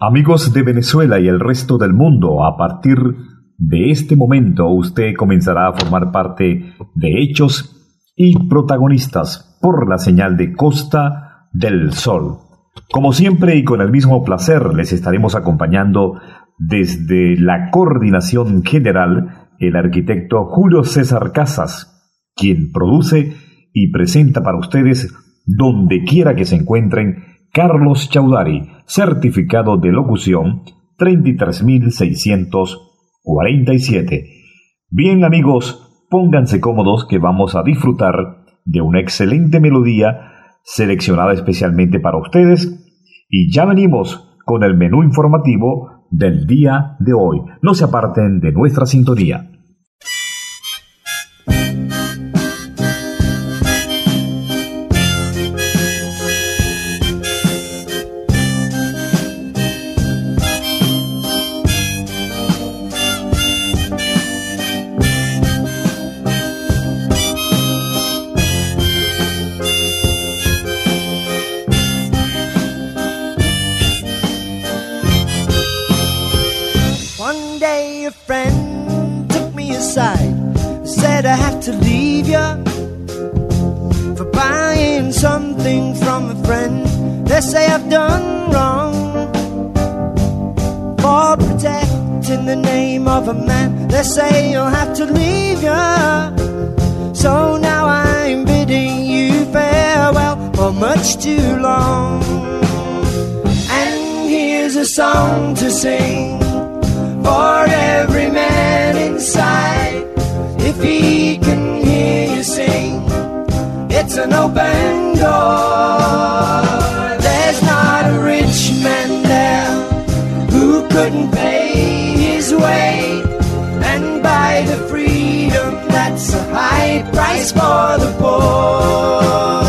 Amigos de Venezuela y el resto del mundo, a partir de este momento usted comenzará a formar parte de hechos y protagonistas por la señal de Costa del Sol. Como siempre y con el mismo placer les estaremos acompañando desde la coordinación general el arquitecto Julio César Casas, quien produce y presenta para ustedes donde quiera que se encuentren Carlos Chaudhary, certificado de locución 33.647. Bien amigos, pónganse cómodos que vamos a disfrutar de una excelente melodía seleccionada especialmente para ustedes y ya venimos con el menú informativo del día de hoy. No se aparten de nuestra sintonía. Said I have to leave you for buying something from a friend. They say I've done wrong for protecting the name of a man. They say you'll have to leave you, so now I'm bidding you farewell for much too long. And here's a song to sing for every man inside. If he can hear you sing, it's an open door. There's not a rich man there who couldn't pay his way and buy the freedom that's a high price for the poor.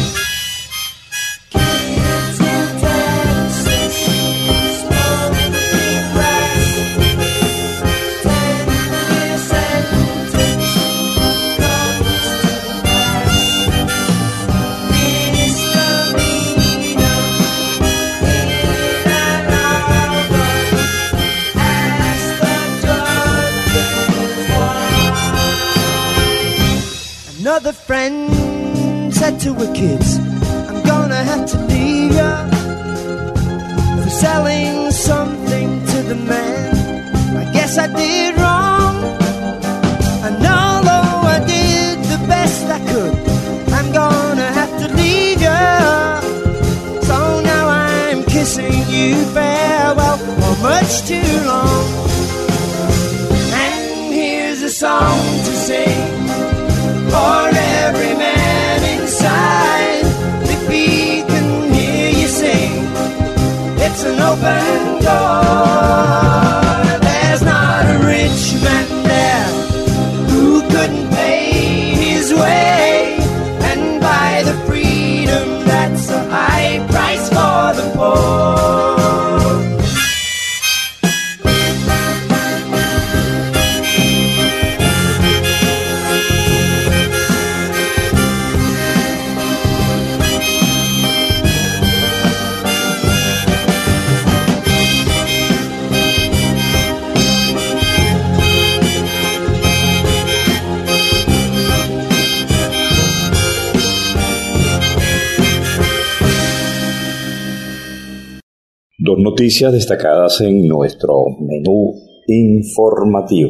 Another friend said to her kids, I'm gonna have to leave you for selling something to the man. I guess I did wrong, and although I did the best I could, I'm gonna have to leave you. So now I'm kissing you farewell for much too long. And here's a song to sing for every man inside. If he can hear you sing, it's an open door. There's not a rich man there who couldn't pay his way and buy the freedom that's a high price for the poor. Dos noticias destacadas en nuestro menú informativo.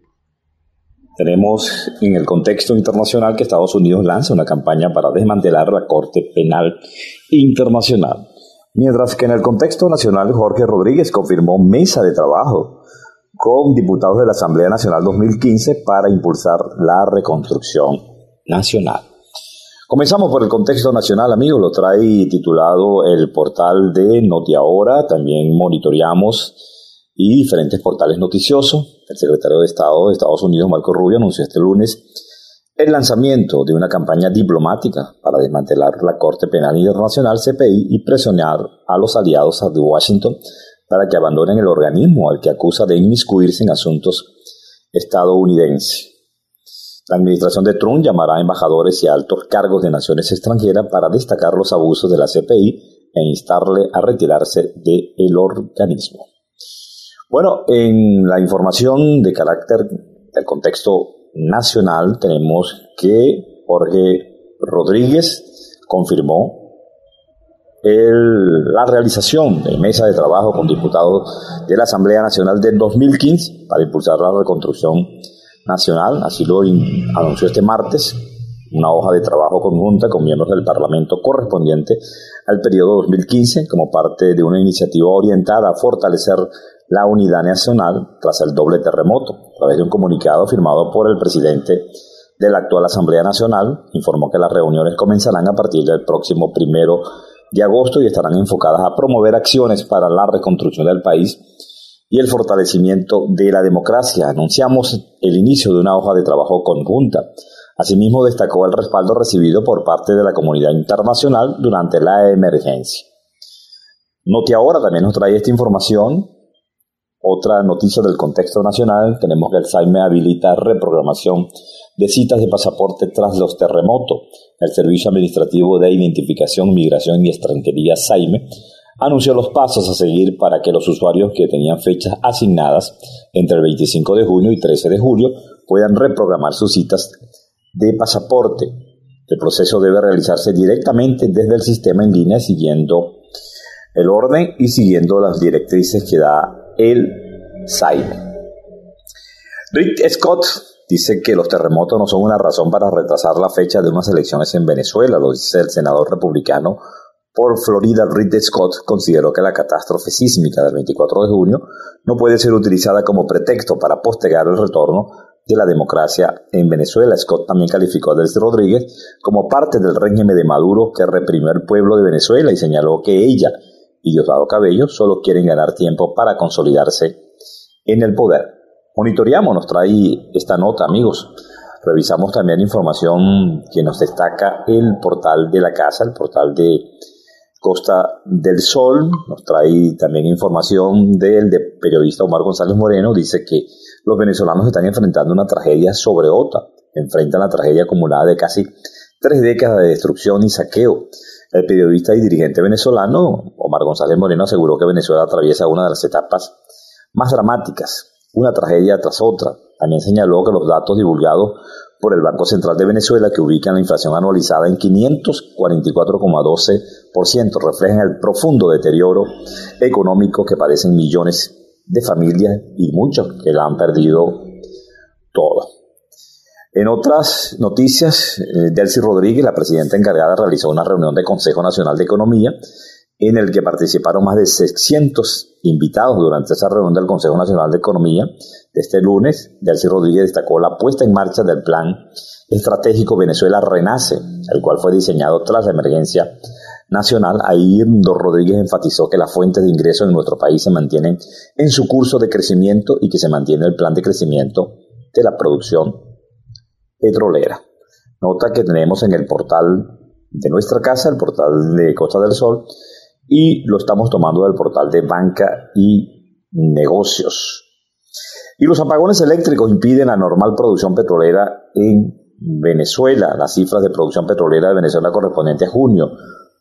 Tenemos en el contexto internacional que Estados Unidos lanza una campaña para desmantelar la Corte Penal Internacional. Mientras que en el contexto nacional, Jorge Rodríguez confirmó mesa de trabajo con diputados de la Asamblea Nacional 2015 para impulsar la reconstrucción nacional. Comenzamos por el contexto nacional, amigos, lo trae titulado el portal de Notiahora, también monitoreamos y diferentes portales noticiosos. El secretario de Estado de Estados Unidos, Marco Rubio, anunció este lunes el lanzamiento de una campaña diplomática para desmantelar la Corte Penal Internacional, CPI, y presionar a los aliados de Washington para que abandonen el organismo al que acusa de inmiscuirse en asuntos estadounidenses. La administración de Trump llamará a embajadores y a altos cargos de naciones extranjeras para destacar los abusos de la CPI e instarle a retirarse del organismo. Bueno, en la información de carácter del contexto nacional tenemos que Jorge Rodríguez confirmó la realización de mesa de trabajo con diputados de la Asamblea Nacional del 2015 para impulsar la reconstrucción nacional. Así lo anunció este martes, una hoja de trabajo conjunta con miembros del Parlamento correspondiente al periodo 2015 como parte de una iniciativa orientada a fortalecer la unidad nacional tras el doble terremoto. A través de un comunicado firmado por el presidente de la actual Asamblea Nacional, informó que las reuniones comenzarán a partir del próximo 1 de agosto y estarán enfocadas a promover acciones para la reconstrucción del país y el fortalecimiento de la democracia. Anunciamos el inicio de una hoja de trabajo conjunta. Asimismo, destacó el respaldo recibido por parte de la comunidad internacional durante la emergencia. Note ahora también nos trae esta información. Otra noticia del contexto nacional, tenemos que el SAIME habilita reprogramación de citas de pasaporte tras los terremotos. El Servicio Administrativo de Identificación, Migración y Extranjería SAIME anunció los pasos a seguir para que los usuarios que tenían fechas asignadas entre el 25 de junio y 13 de julio puedan reprogramar sus citas de pasaporte. El proceso debe realizarse directamente desde el sistema en línea siguiendo el orden y siguiendo las directrices que da el SAIME. Rick Scott dice que los terremotos no son una razón para retrasar la fecha de unas elecciones en Venezuela. Lo dice el senador republicano por Florida. Rick Scott consideró que la catástrofe sísmica del 24 de junio no puede ser utilizada como pretexto para postergar el retorno de la democracia en Venezuela. Scott también calificó a Delcy Rodríguez como parte del régimen de Maduro que reprimió al pueblo de Venezuela y señaló que ella y Diosdado Cabello solo quieren ganar tiempo para consolidarse en el poder. Monitoreamos, nos trae esta nota, amigos. Revisamos también información que nos destaca el portal de la casa, el portal de Costa del Sol. Nos trae también información del periodista Omar González Moreno. Dice que los venezolanos están enfrentando una tragedia sobre otra. Enfrentan la tragedia acumulada de casi 3 décadas de destrucción y saqueo. El periodista y dirigente venezolano Omar González Moreno aseguró que Venezuela atraviesa una de las etapas más dramáticas, una tragedia tras otra. También señaló que los datos divulgados por el Banco Central de Venezuela, que ubican la inflación anualizada en 544,12%, reflejan el profundo deterioro económico que padecen millones de familias y muchos que la han perdido todo. En otras noticias, Delcy Rodríguez, la presidenta encargada, realizó una reunión del Consejo Nacional de Economía en el que participaron más de 600 invitados. Durante esa reunión del Consejo Nacional de Economía de este lunes, Delcy Rodríguez destacó la puesta en marcha del Plan Estratégico Venezuela Renace, el cual fue diseñado tras la emergencia nacional. Ahí Rodríguez enfatizó que las fuentes de ingresos en nuestro país se mantienen en su curso de crecimiento y que se mantiene el plan de crecimiento de la producción petrolera. Nota que tenemos en el portal de nuestra casa, el portal de Costa del Sol, y lo estamos tomando del portal de Banca y Negocios. Y los apagones eléctricos impiden la normal producción petrolera en Venezuela. Las cifras de producción petrolera de Venezuela correspondiente a junio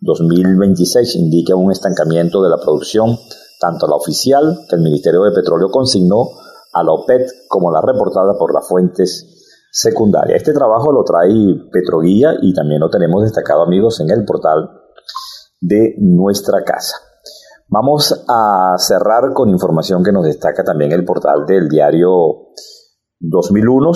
2026 indican un estancamiento de la producción, tanto la oficial que el Ministerio de Petróleo consignó a la OPEP como la reportada por las fuentes secundaria. Este trabajo lo trae Petroguía y también lo tenemos destacado, amigos, en el portal de nuestra casa. Vamos a cerrar con información que nos destaca también el portal del diario 2001,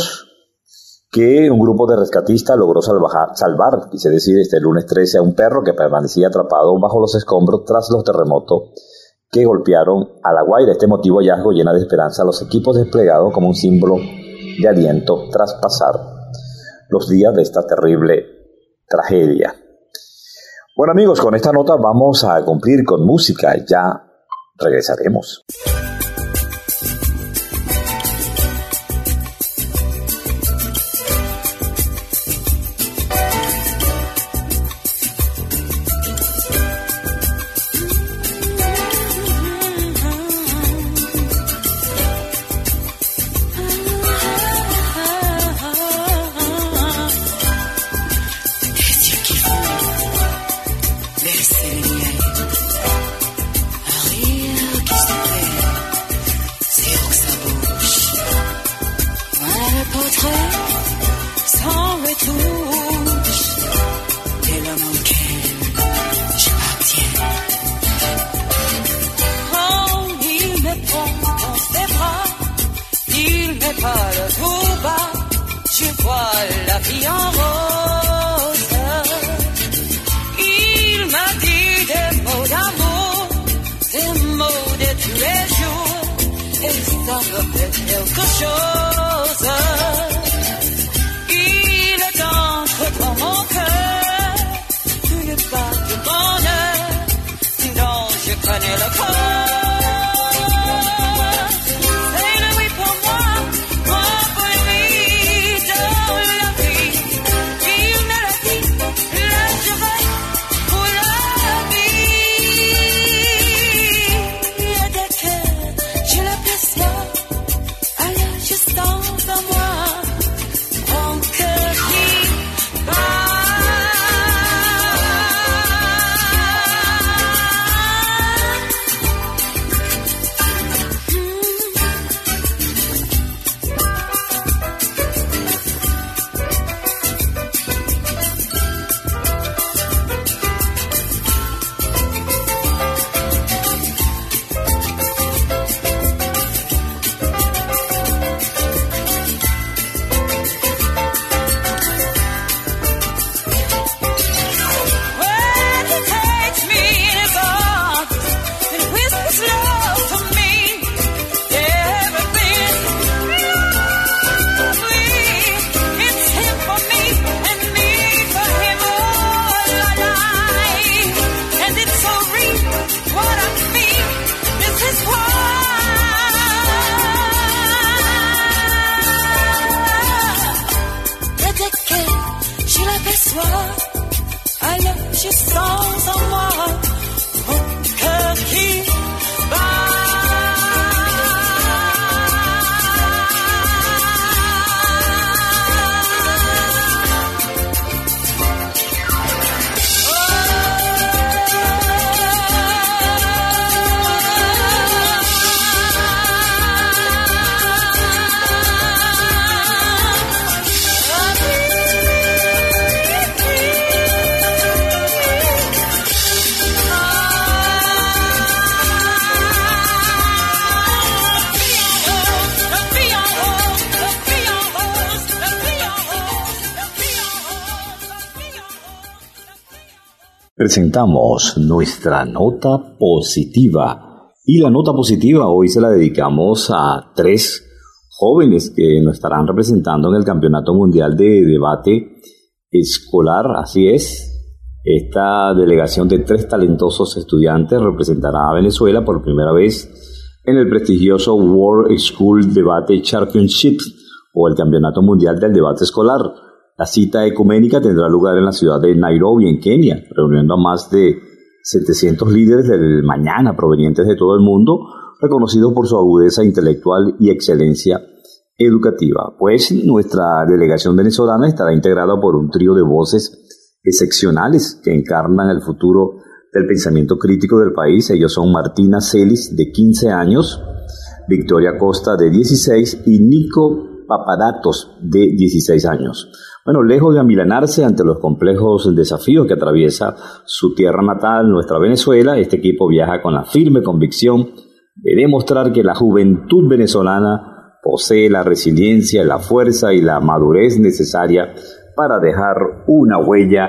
que un grupo de rescatistas logró salvar, quise decir, este lunes 13 a un perro que permanecía atrapado bajo los escombros tras los terremotos que golpearon a La Guaira. Este motivo hallazgo llena de esperanza a los equipos desplegados como un símbolo de aliento tras pasar los días de esta terrible tragedia. Bueno, amigos, con esta nota vamos a cumplir con música. Ya regresaremos. Serenidad. retrait, sans retouche. Et l'homme auquel j'appartiens. Oh, il me prend dans ses bras, il me parle tout bas, je vois la vie en rose. Il m'a dit des mots d'amour, des mots de tous les jours, et ça me fait quelque chose. Il est entre dans mon cœur, une part de bonheur dont je connais le corps. Alors je sens en moi mon cœur qui bat. Presentamos nuestra nota positiva. Y la nota positiva hoy se la dedicamos a 3 jóvenes que nos estarán representando en el Campeonato Mundial de Debate Escolar. Así es, esta delegación de 3 talentosos estudiantes representará a Venezuela por primera vez en el prestigioso World School Debate Championship o el Campeonato Mundial del Debate Escolar. La cita ecuménica tendrá lugar en la ciudad de Nairobi, en Kenia, reuniendo a más de 700 líderes del mañana provenientes de todo el mundo, reconocidos por su agudeza intelectual y excelencia educativa. Pues nuestra delegación venezolana estará integrada por un trío de voces excepcionales que encarnan el futuro del pensamiento crítico del país. Ellos son Martina Celis, de 15 años, Victoria Costa, de 16, y Nico Papadatos, de 16 años. Bueno, lejos de amilanarse ante los complejos desafíos que atraviesa su tierra natal, nuestra Venezuela, este equipo viaja con la firme convicción de demostrar que la juventud venezolana posee la resiliencia, la fuerza y la madurez necesaria para dejar una huella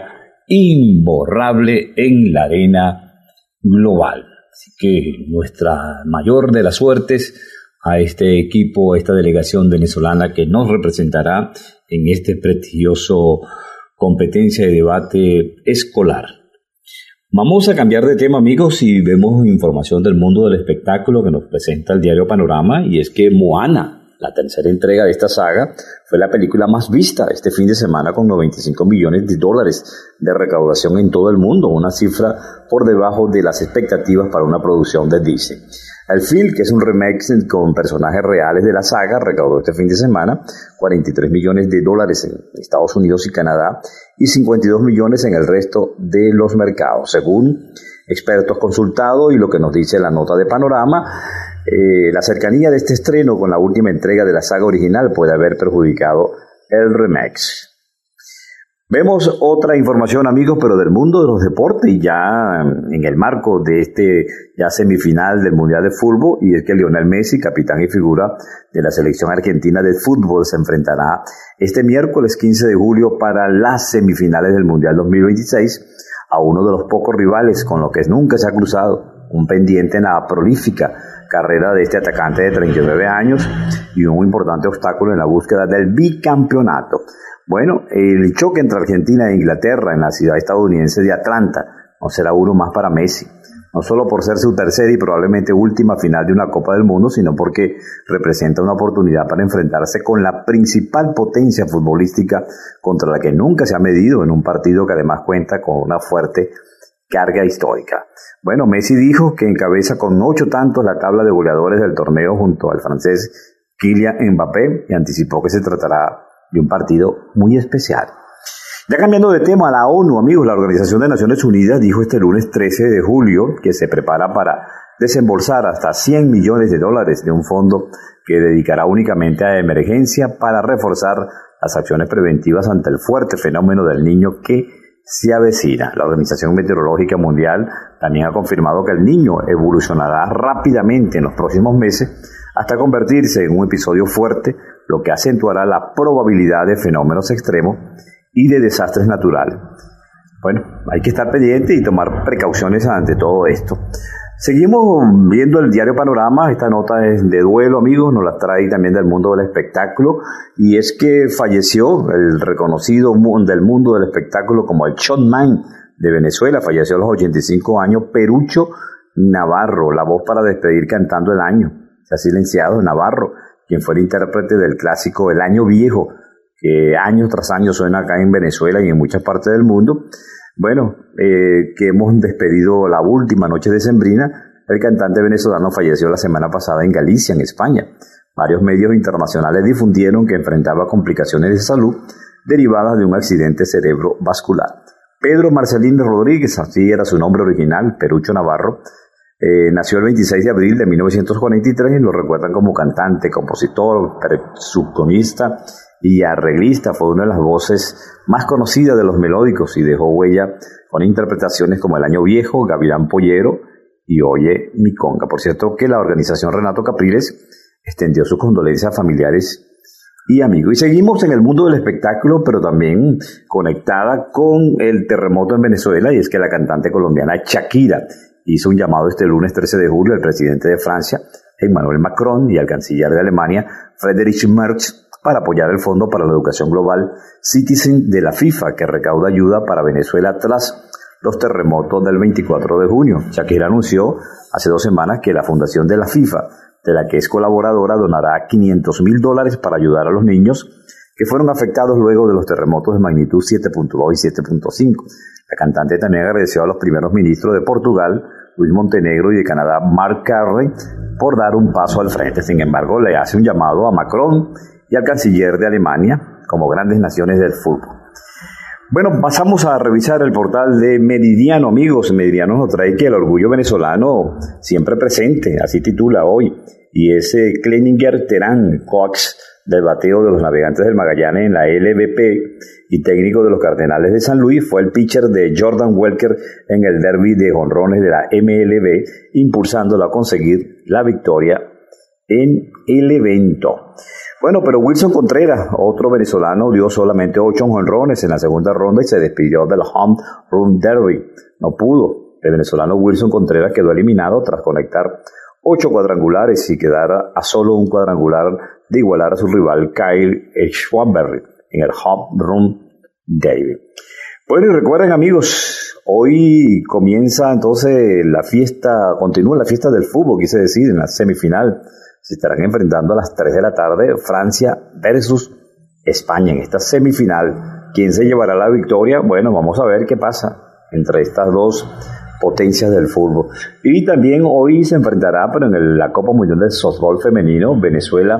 imborrable en la arena global. Así que nuestra mayor de las suertes a este equipo, a esta delegación venezolana que nos representará en este prestigioso competencia de debate escolar. Vamos a cambiar de tema, amigos, y vemos información del mundo del espectáculo que nos presenta el diario Panorama, y es que Moana, la tercera entrega de esta saga, fue la película más vista este fin de semana con $95 millones de recaudación en todo el mundo, una cifra por debajo de las expectativas para una producción de Disney. El film, que es un remake con personajes reales de la saga, recaudó este fin de semana $43 millones en Estados Unidos y Canadá y 52 millones en el resto de los mercados. Según expertos consultados y lo que nos dice la nota de Panorama, La cercanía de este estreno con la última entrega de la saga original puede haber perjudicado el remix. Vemos otra información, amigos, pero del mundo de los deportes, y ya en el marco de este ya semifinal del Mundial de Fútbol, y es que Lionel Messi, capitán y figura de la selección argentina de fútbol, se enfrentará este miércoles 15 de julio para las semifinales del Mundial 2026 a uno de los pocos rivales con los que nunca se ha cruzado, un pendiente en la prolífica carrera de este atacante de 39 años y un importante obstáculo en la búsqueda del bicampeonato. Bueno, el choque entre Argentina e Inglaterra en la ciudad estadounidense de Atlanta no será uno más para Messi, no solo por ser su tercera y probablemente última final de una Copa del Mundo, sino porque representa una oportunidad para enfrentarse con la principal potencia futbolística contra la que nunca se ha medido en un partido que además cuenta con una fuerte carga histórica. Bueno, Messi dijo que encabeza con 8 tantos la tabla de goleadores del torneo junto al francés Kylian Mbappé y anticipó que se tratará de un partido muy especial. Ya cambiando de tema, la ONU, amigos, la Organización de Naciones Unidas dijo este lunes 13 de julio que se prepara para desembolsar hasta $100 millones de un fondo que dedicará únicamente a emergencia para reforzar las acciones preventivas ante el fuerte fenómeno del Niño que se avecina. La Organización Meteorológica Mundial también ha confirmado que el Niño evolucionará rápidamente en los próximos meses hasta convertirse en un episodio fuerte, lo que acentuará la probabilidad de fenómenos extremos y de desastres naturales. Bueno, hay que estar pendiente y tomar precauciones ante todo esto. Seguimos viendo el diario Panorama. Esta nota es de duelo, amigos, nos la trae también del mundo del espectáculo, y es que falleció el reconocido del mundo del espectáculo como el showman de Venezuela, falleció a los 85 años, Perucho Navarro, la voz para despedir cantando el año. Se ha silenciado Navarro, quien fue el intérprete del clásico El Año Viejo, que año tras año suena acá en Venezuela y en muchas partes del mundo. Bueno, que hemos despedido la última noche decembrina. El cantante venezolano falleció la semana pasada en Galicia, en España. Varios medios internacionales difundieron que enfrentaba complicaciones de salud derivadas de un accidente cerebrovascular. Pedro Marcelino Rodríguez, así era su nombre original, Perucho Navarro, nació el 26 de abril de 1943 y lo recuerdan como cantante, compositor, percusionista y arreglista. Fue una de las voces más conocidas de los melódicos y dejó huella con interpretaciones como El Año Viejo, Gavilán Pollero y Oye mi conga. Por cierto que la organización Renato Capriles extendió sus condolencias a familiares y amigos. Y seguimos en el mundo del espectáculo, pero también conectada con el terremoto en Venezuela, y es que la cantante colombiana Shakira hizo un llamado este lunes 13 de julio al presidente de Francia, Emmanuel Macron, y al canciller de Alemania, Friedrich Merz, para apoyar el Fondo para la Educación Global Citizen de la FIFA, que recauda ayuda para Venezuela tras los terremotos del 24 de junio. Shakira anunció hace 2 semanas que la fundación de la FIFA, de la que es colaboradora, donará $500,000 para ayudar a los niños que fueron afectados luego de los terremotos de magnitud 7.2 y 7.5. La cantante también agradeció a los primeros ministros de Portugal, Luis Montenegro, y de Canadá, Mark Carney, por dar un paso al frente. Sin embargo, le hace un llamado a Macron y al canciller de Alemania como grandes naciones del fútbol. Bueno, pasamos a revisar el portal de Meridiano, amigos. Meridiano nos trae que el orgullo venezolano siempre presente, así titula hoy, y ese Cleninger Terán Coax del bateo de los Navegantes del Magallanes en la LVP y técnico de los Cardenales de San Luis, fue el pitcher de Jordan Welker en el derby de jonrones de la MLB, impulsándolo a conseguir la victoria en el evento. Bueno, pero Wilson Contreras, otro venezolano, dio solamente 8 jonrones en la segunda ronda y se despidió del Home Run Derby. No pudo. El venezolano Wilson Contreras quedó eliminado tras conectar 8 cuadrangulares y quedar a solo un cuadrangular de igualar a su rival Kyle Schwarber en el Home Run Derby. Bueno, y recuerden, amigos, hoy comienza entonces la fiesta, continúa la fiesta del fútbol, quise decir, en la semifinal. Se estarán enfrentando a las 3 de la tarde Francia versus España en esta semifinal. ¿Quién se llevará la victoria? Bueno, vamos a ver qué pasa entre estas dos potencias del fútbol. Y también hoy se enfrentará, pero en la Copa Mundial de Softball Femenino, Venezuela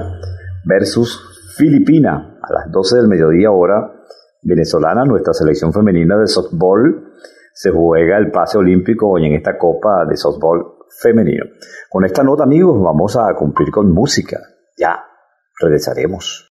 versus Filipinas a las 12 del mediodía hora venezolana. Nuestra selección femenina de softball se juega el pase olímpico hoy en esta Copa de Softball femenino. Con esta nota, amigos, vamos a cumplir con música. Ya regresaremos.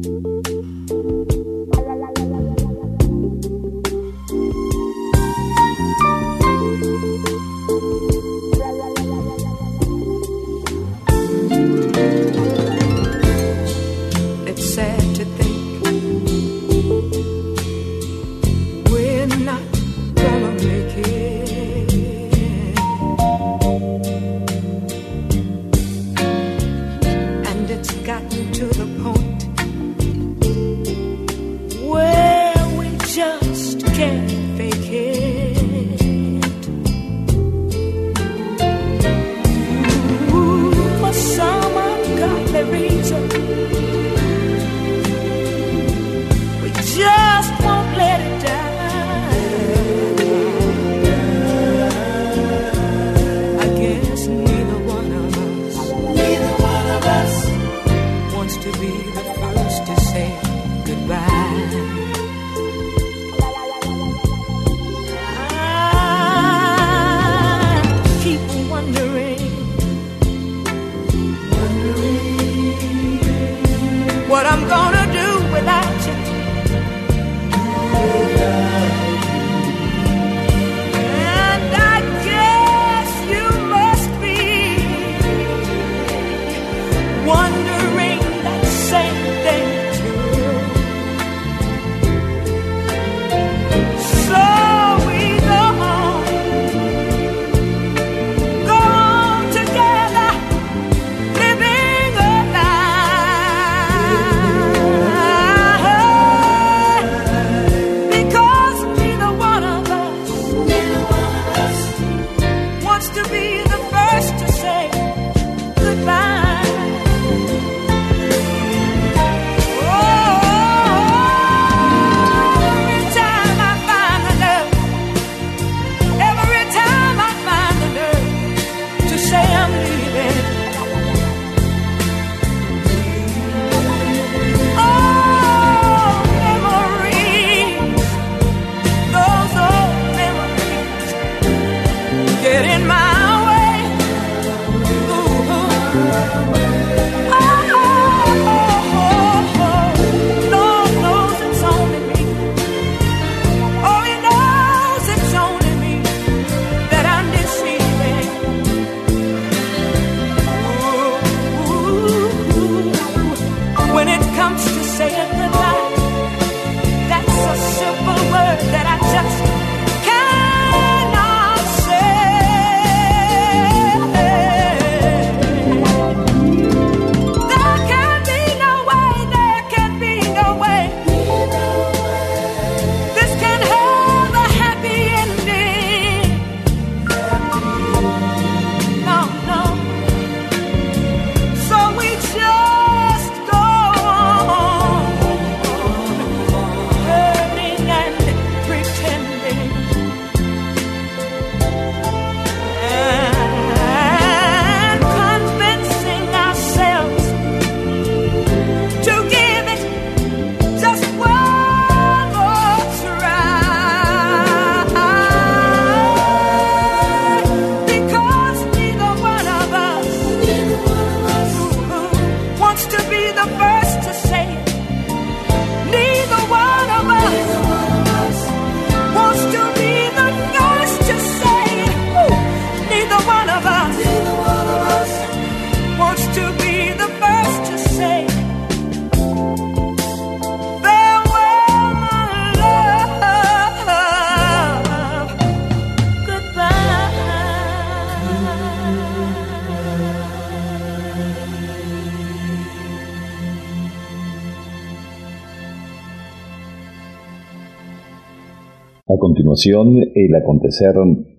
A continuación, el acontecer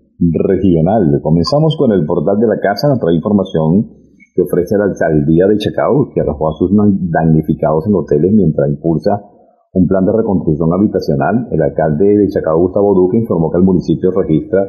regional. Comenzamos con el portal de la casa, otra información que ofrece la alcaldía de Chacao, que alojó a sus damnificados en hoteles mientras impulsa un plan de reconstrucción habitacional. El alcalde de Chacao, Gustavo Duque, informó que el municipio registra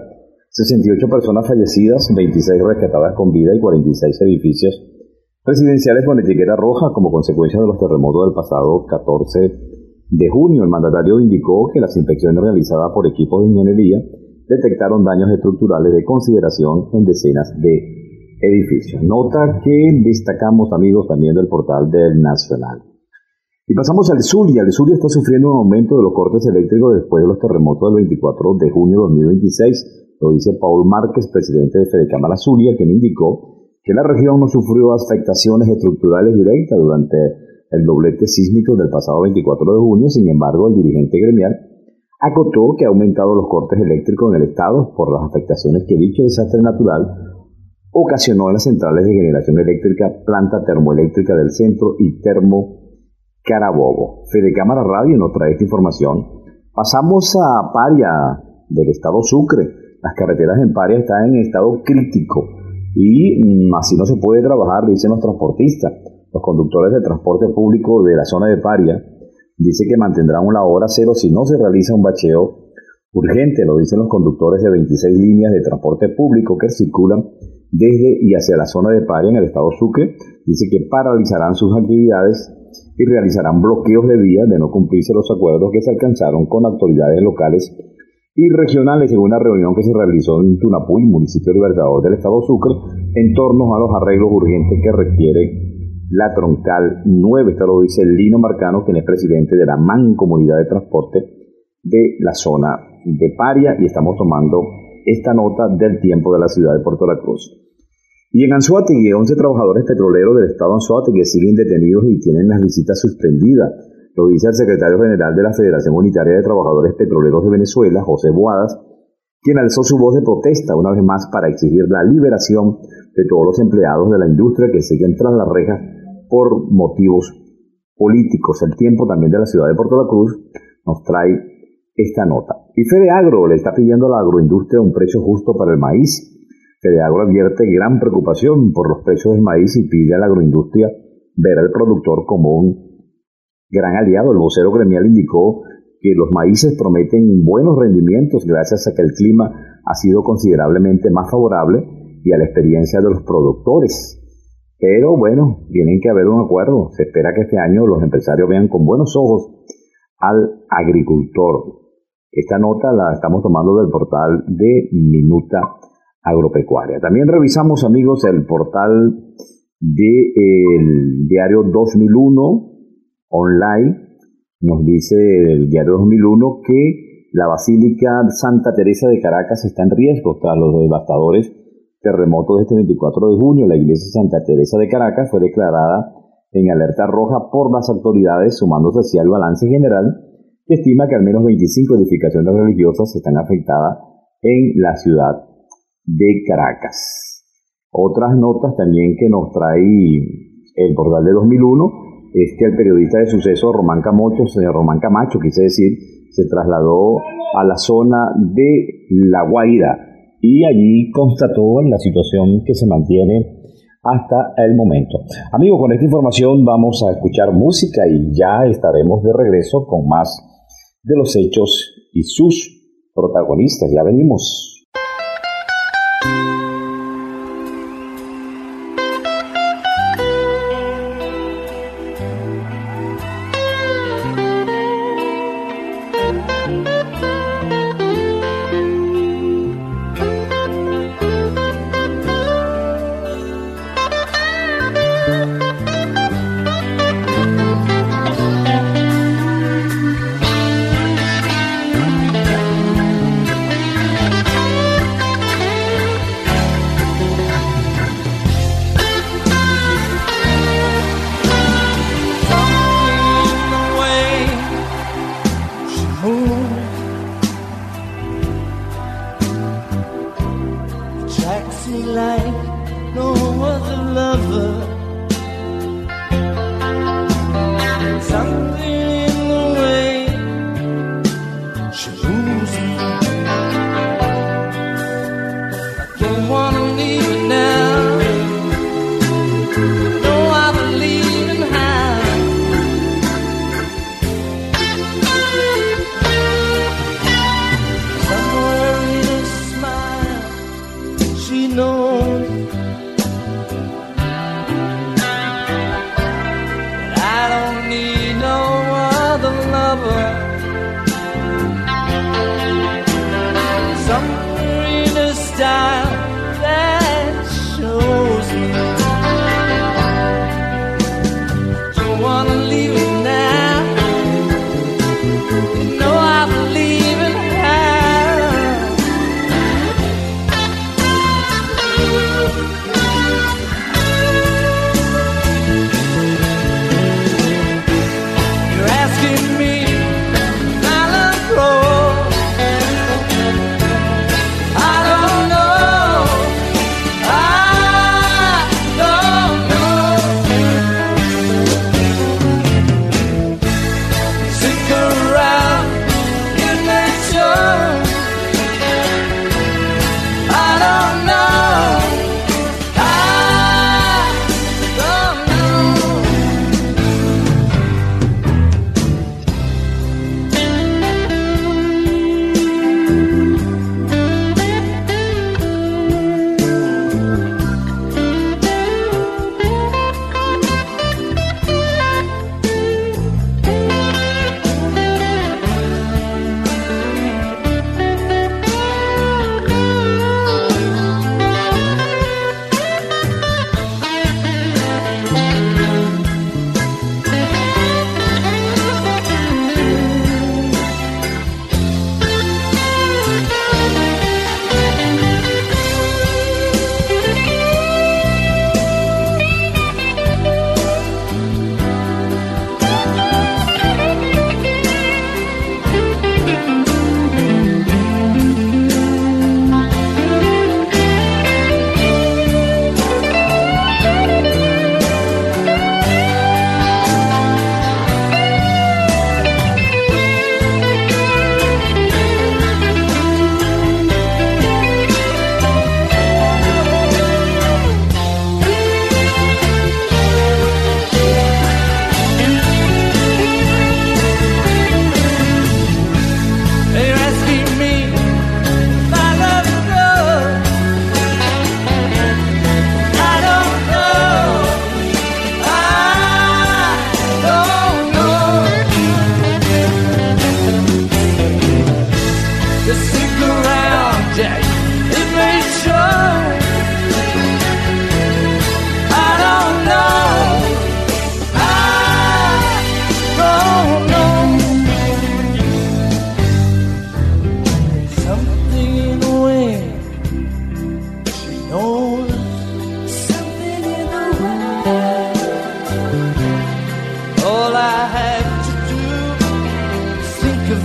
68 personas fallecidas, 26 rescatadas con vida y 46 edificios residenciales con etiqueta roja como consecuencia de los terremotos del pasado 14 de junio. El mandatario indicó que las inspecciones realizadas por equipos de ingeniería detectaron daños estructurales de consideración en decenas de edificios. Nota que destacamos, amigos, también del portal del Nacional. Y pasamos al Zulia. El Zulia está sufriendo un aumento de los cortes eléctricos después de los terremotos del 24 de junio de 2026. Lo dice Paul Márquez, presidente de Fedecámara Zulia, quien indicó que la región no sufrió afectaciones estructurales directas durante el doblete sísmico del pasado 24 de junio. Sin embargo, el dirigente gremial acotó que ha aumentado los cortes eléctricos en el estado por las afectaciones que dicho desastre natural ocasionó en las centrales de generación eléctrica, planta termoeléctrica del centro y termo Carabobo. Fedecámara Radio nos trae esta información. Pasamos a Paria, del estado Sucre. Las carreteras en Paria están en estado crítico y así no se puede trabajar, dicen los transportistas. Los conductores de transporte público de la zona de Paria dice que mantendrán la hora cero si no se realiza un bacheo urgente, lo dicen los conductores de 26 líneas de transporte público que circulan desde y hacia la zona de Paria en el estado Sucre. Dice que paralizarán sus actividades y realizarán bloqueos de vías de no cumplirse los acuerdos que se alcanzaron con autoridades locales y regionales en una reunión que se realizó en Tunapuy, municipio libertador del estado Sucre, en torno a los arreglos urgentes que requiere la troncal 9. Esto lo dice Lino Marcano, quien es presidente de la Mancomunidad de Transporte de la zona de Paria, y estamos tomando esta nota del tiempo de la ciudad de Puerto La Cruz. Y en Anzoátegui, 11 trabajadores petroleros del estado de Anzoátegui siguen detenidos y tienen las visitas suspendidas. Lo dice el secretario general de la Federación Unitaria de Trabajadores Petroleros de Venezuela, José Boadas, quien alzó su voz de protesta una vez más para exigir la liberación de todos los empleados de la industria que siguen tras las rejas por motivos políticos. El tiempo también de la ciudad de Puerto La Cruz nos trae esta nota. Y Fedeagro le está pidiendo a la agroindustria un precio justo para el maíz. Fedeagro advierte gran preocupación por los precios del maíz y pide a la agroindustria ver al productor como un gran aliado. El vocero gremial indicó que los maíces prometen buenos rendimientos gracias a que el clima ha sido considerablemente más favorable y a la experiencia de los productores. Pero bueno, tienen que haber un acuerdo. Se espera que este año los empresarios vean con buenos ojos al agricultor. Esta nota la estamos tomando del portal de Minuta Agropecuaria. También revisamos, amigos, el portal del diario 2001 online. Nos dice el diario 2001 que la Basílica Santa Teresa de Caracas está en riesgo tras los devastadores terremotos de este 24 de junio. La iglesia Santa Teresa de Caracas fue declarada en alerta roja por las autoridades, sumándose así al balance general que estima que al menos 25 edificaciones religiosas están afectadas en la ciudad de Caracas. Otras notas también que nos trae el portal de 2001 es que el periodista de sucesos Román Camacho, quise decir, se trasladó a la zona de La Guaira y allí constató la situación que se mantiene hasta el momento. Amigos, con esta información vamos a escuchar música y ya estaremos de regreso con más de los hechos y sus protagonistas. Ya venimos.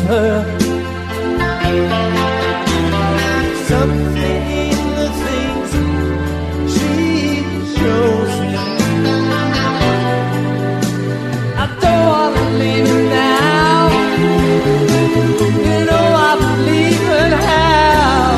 her. Something in the things she shows me. I don't want to leave her now. You know I believe in how.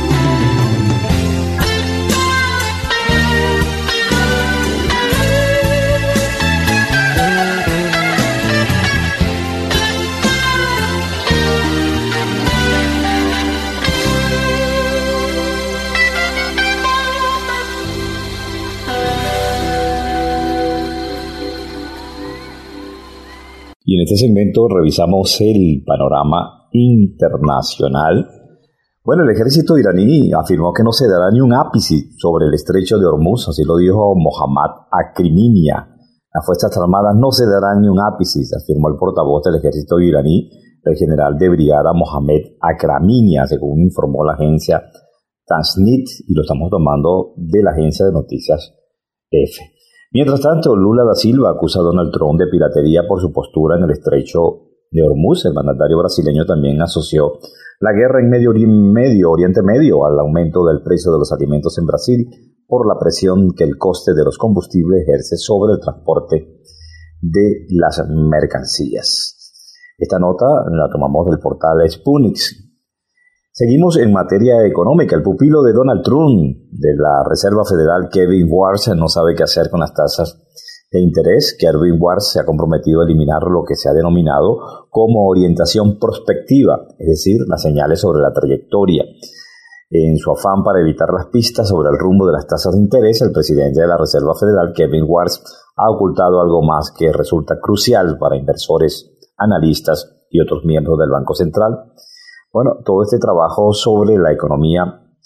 Y en este segmento revisamos el panorama internacional. Bueno, el ejército iraní afirmó que no se dará ni un ápice sobre el estrecho de Hormuz, así lo dijo Mohammad Akriminia. Las Fuerzas Armadas no se darán ni un ápice, afirmó el portavoz del ejército iraní, el general de brigada Mohammad Akraminia, según informó la agencia Tasnit, y lo estamos tomando de la agencia de noticias EFE. Mientras tanto, Lula da Silva acusa a Donald Trump de piratería por su postura en el estrecho de Hormuz. El mandatario brasileño también asoció la guerra en Oriente Medio al aumento del precio de los alimentos en Brasil por la presión que el coste de los combustibles ejerce sobre el transporte de las mercancías. Esta nota la tomamos del portal Spunix. Seguimos en materia económica. El pupilo de Donald Trump de la Reserva Federal, Kevin Warsh, no sabe qué hacer con las tasas de interés. Kevin Warsh se ha comprometido a eliminar lo que se ha denominado como orientación prospectiva, es decir, las señales sobre la trayectoria. En su afán para evitar las pistas sobre el rumbo de las tasas de interés, el presidente de la Reserva Federal, Kevin Warsh, ha ocultado algo más que resulta crucial para inversores, analistas y otros miembros del Banco Central. Bueno, todo este trabajo sobre la economía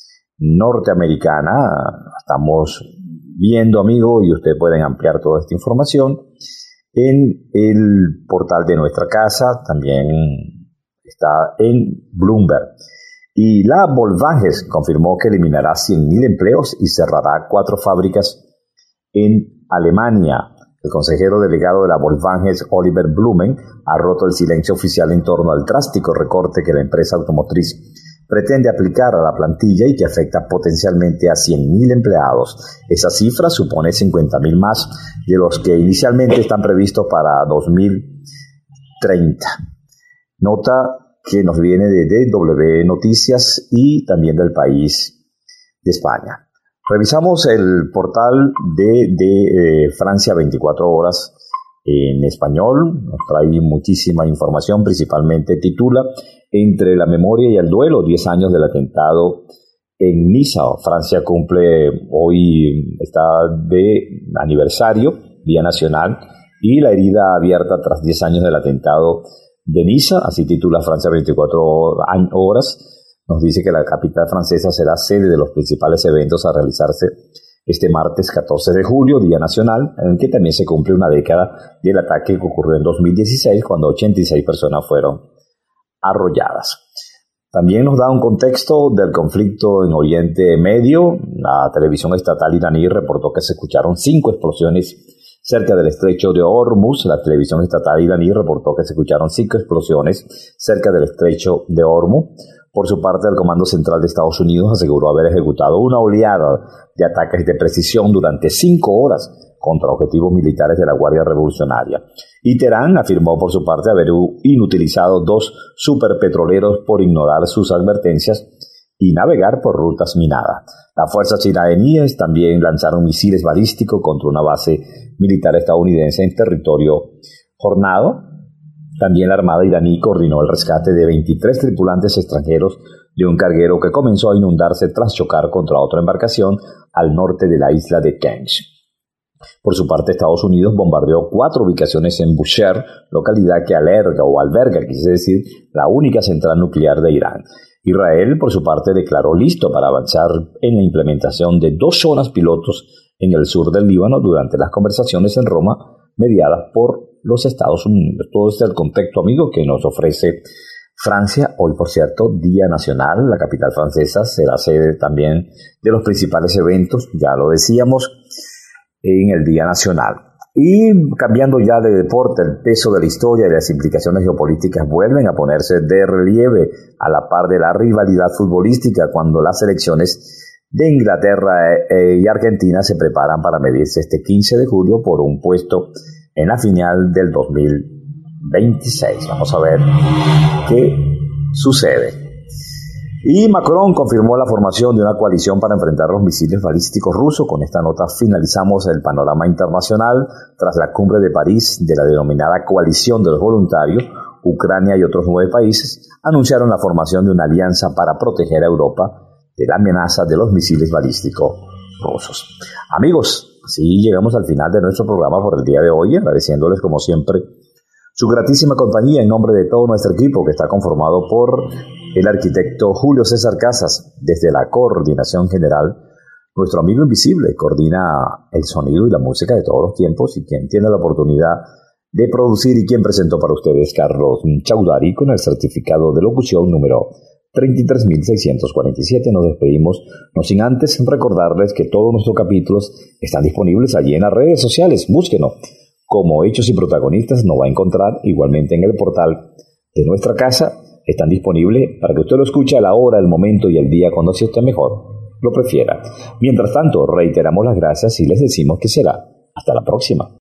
norteamericana estamos viendo, amigo, y ustedes pueden ampliar toda esta información en el portal de nuestra casa, también está en Bloomberg. Y la Volkswagen confirmó que eliminará 100.000 empleos y cerrará 4 fábricas en Alemania. El consejero delegado de la Volkswagen, Oliver Blumen, ha roto el silencio oficial en torno al drástico recorte que la empresa automotriz pretende aplicar a la plantilla y que afecta potencialmente a 100.000 empleados. Esa cifra supone 50.000 más de los que inicialmente están previstos para 2030. Nota que nos viene de DW Noticias y también del País de España. Revisamos el portal de Francia 24 horas en español. Nos trae muchísima información, principalmente titula Entre la memoria y el duelo, 10 años del atentado en Niza. Francia cumple hoy, está de aniversario, Día Nacional, y la herida abierta tras 10 años del atentado de Niza, así titula Francia 24 horas. Nos dice que la capital francesa será sede de los principales eventos a realizarse este martes 14 de julio, Día Nacional, en el que también se cumple una década del ataque que ocurrió en 2016, cuando 86 personas fueron arrolladas. También nos da un contexto del conflicto en Oriente Medio. La televisión estatal iraní reportó que se escucharon 5 explosiones cerca del estrecho de Hormuz. La televisión estatal iraní reportó que se escucharon 5 explosiones cerca del estrecho de Hormuz. Por su parte, el Comando Central de Estados Unidos aseguró haber ejecutado una oleada de ataques de precisión durante 5 horas contra objetivos militares de la Guardia Revolucionaria. Y Teherán afirmó por su parte haber inutilizado 2 superpetroleros por ignorar sus advertencias y navegar por rutas minadas. Las fuerzas iraníes también lanzaron misiles balísticos contra una base militar estadounidense en territorio jornado. También la Armada iraní coordinó el rescate de 23 tripulantes extranjeros de un carguero que comenzó a inundarse tras chocar contra otra embarcación al norte de la isla de Kench. Por su parte, Estados Unidos bombardeó 4 ubicaciones en Bushehr, localidad que alberga, quise decir, la única central nuclear de Irán. Israel, por su parte, declaró listo para avanzar en la implementación de 2 zonas pilotos en el sur del Líbano durante las conversaciones en Roma mediadas por los Estados Unidos. Todo este es el contexto, amigo, que nos ofrece Francia. Hoy, por cierto, Día Nacional. La capital francesa será sede también de los principales eventos, ya lo decíamos, en el Día Nacional. Y cambiando ya de deporte, el peso de la historia y las implicaciones geopolíticas vuelven a ponerse de relieve a la par de la rivalidad futbolística cuando las selecciones de Inglaterra y Argentina se preparan para medirse este 15 de julio por un puesto en la final del 2026. Vamos a ver qué sucede. Y Macron confirmó la formación de una coalición para enfrentar los misiles balísticos rusos. Con esta nota finalizamos el panorama internacional. Tras la cumbre de París de la denominada Coalición de los Voluntarios, Ucrania y otros 9 países anunciaron la formación de una alianza para proteger a Europa de la amenaza de los misiles balísticos rusos. Amigos, así llegamos al final de nuestro programa por el día de hoy, agradeciéndoles como siempre su gratísima compañía en nombre de todo nuestro equipo que está conformado por el arquitecto Julio César Casas. Desde la coordinación general, nuestro amigo invisible coordina el sonido y la música de todos los tiempos, y quien tiene la oportunidad de producir y quien presentó para ustedes, Carlos Chaudhary, con el certificado de locución número 33.647. Nos despedimos, no sin antes recordarles que todos nuestros capítulos están disponibles allí en las redes sociales. Búsquenos como Hechos y Protagonistas, nos va a encontrar igualmente en el portal de nuestra casa. Están disponibles para que usted lo escuche a la hora, el momento y el día cuando así esté mejor lo prefiera. Mientras tanto, reiteramos las gracias y les decimos que será hasta la próxima.